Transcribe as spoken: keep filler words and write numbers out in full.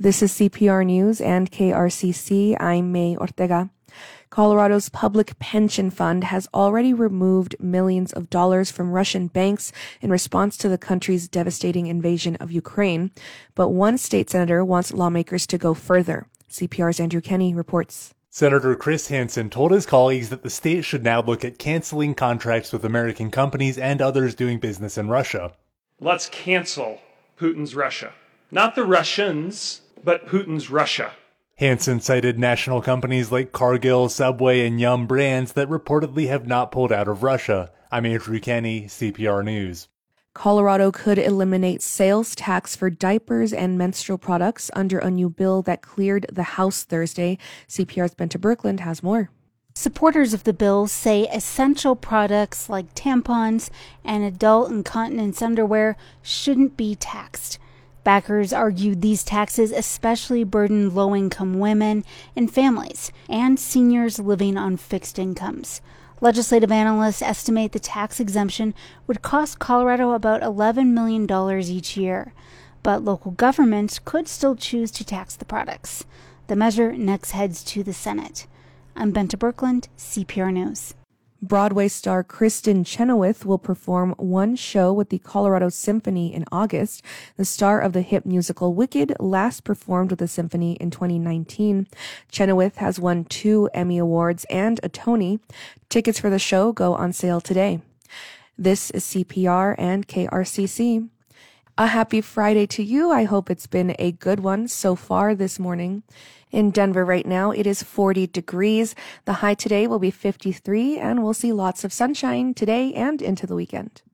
This is C P R News and K R C C. I'm May Ortega. Colorado's public pension fund has already removed millions of dollars from Russian banks in response to the country's devastating invasion of Ukraine. But one state senator wants lawmakers to go further. C P R's Andrew Kenny reports. Senator Chris Hansen told his colleagues that the state should now look at canceling contracts with American companies and others doing business in Russia. Let's cancel Putin's Russia. Not the Russians, but Putin's Russia. Hansen cited national companies like Cargill, Subway, and Yum Brands that reportedly have not pulled out of Russia. I'm Andrew Kenny, C P R News. Colorado could eliminate sales tax for diapers and menstrual products under a new bill that cleared the House Thursday. C P R's Benta Birkeland has more. Supporters of the bill say essential products like tampons and adult incontinence underwear shouldn't be taxed. Backers argued these taxes especially burden low-income women and families and seniors living on fixed incomes. Legislative analysts estimate the tax exemption would cost Colorado about eleven million dollars each year, but local governments could still choose to tax the products. The measure next heads to the Senate. I'm Benta Birkeland, C P R News. Broadway star Kristin Chenoweth will perform one show with the Colorado Symphony in August. The star of the hit musical Wicked last performed with the symphony in twenty nineteen. Chenoweth has won two Emmy Awards and a Tony. Tickets for the show go on sale today. This is C P R and K R C C. A happy Friday to you. I hope it's been a good one so far this morning. In Denver right now, it is forty degrees. The high today will be fifty-three, and we'll see lots of sunshine today and into the weekend.